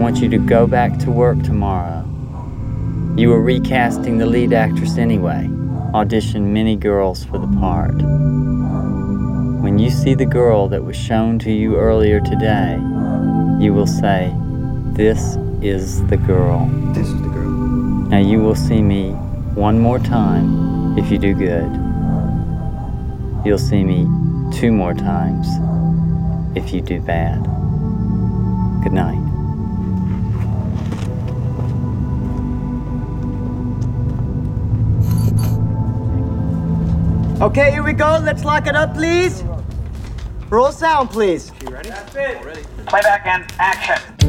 want you to go back to work tomorrow. You were recasting the lead actress anyway. Auditioned many girls for the part. When you see the girl that was shown to you earlier today, you will say, "This is the girl." This is the girl. Now you will see me one more time if you do good. You'll see me 2 more times if you do bad. Good night. Okay, here we go. Let's lock it up, please. Roll sound, please. You ready? That's it. Ready. Playback and action.